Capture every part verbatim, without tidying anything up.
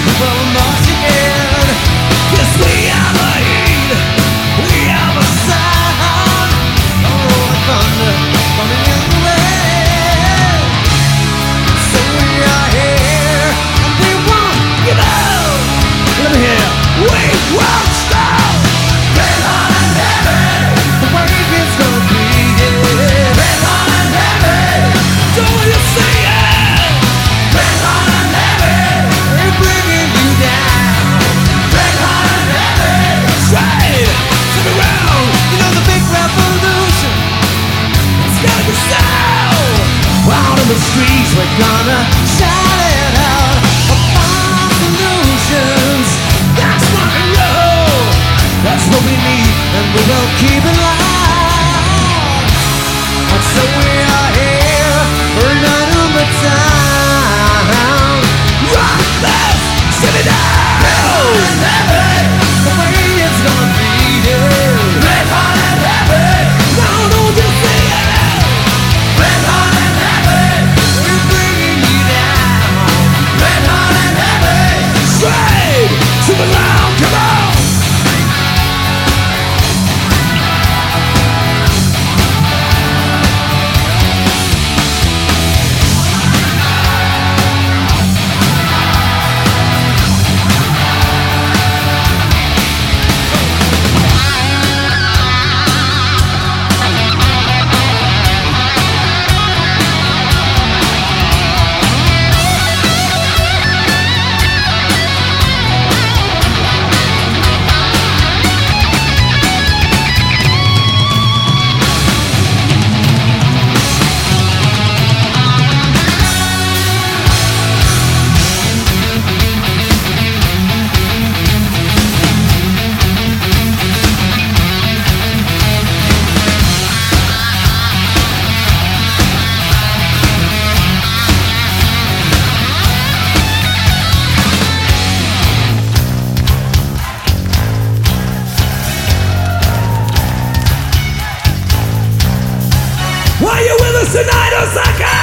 Tonight, Osaka!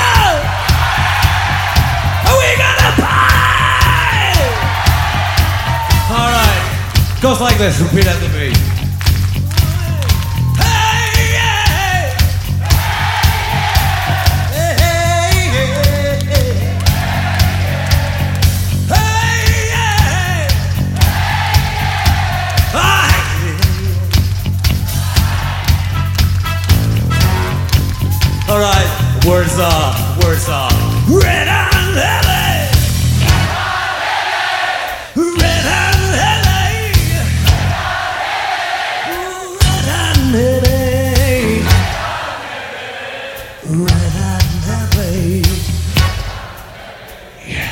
Are we gonna party? Alright, goes like this, repeat after me. Hey, yeah. Hey, hey, hey, hey. Hey, yeah. Ah, alright, words off, words off. Red and heavy! Red and heavy! Red and heavy! Red and heavy! Yeah.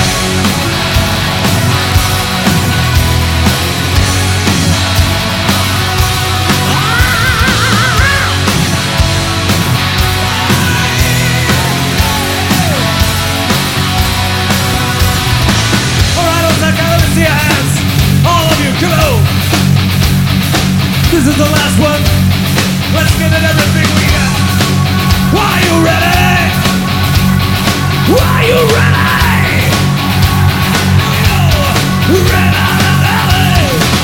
This is the last one. Let's get it everything we got. Are you ready? Are you ready? Red out of valley.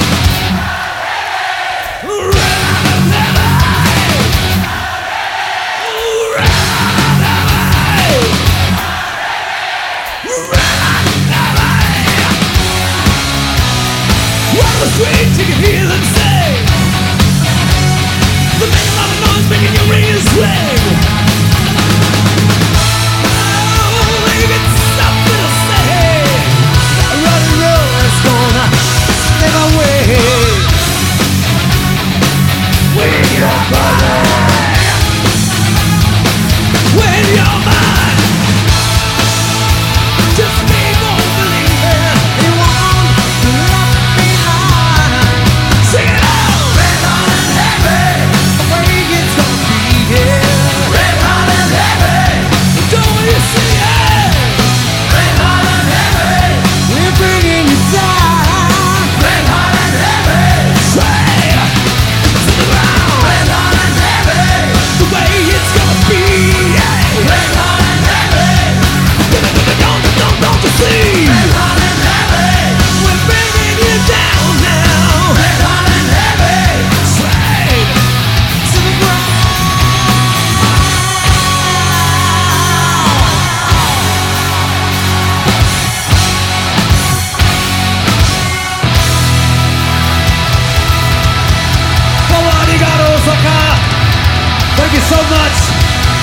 Red out of valley. Red out of valley. Red out of valley. On the street you can hear them say, the making a lot of noise, making your ears swing. Oh, they get something to say. Rock and roll is gonna slip away. With your body, with your mind, just be more believing. You won't be left behind. Sing it.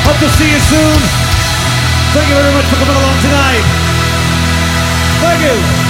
Hope to see you soon. Thank you very much for coming along tonight. Thank you.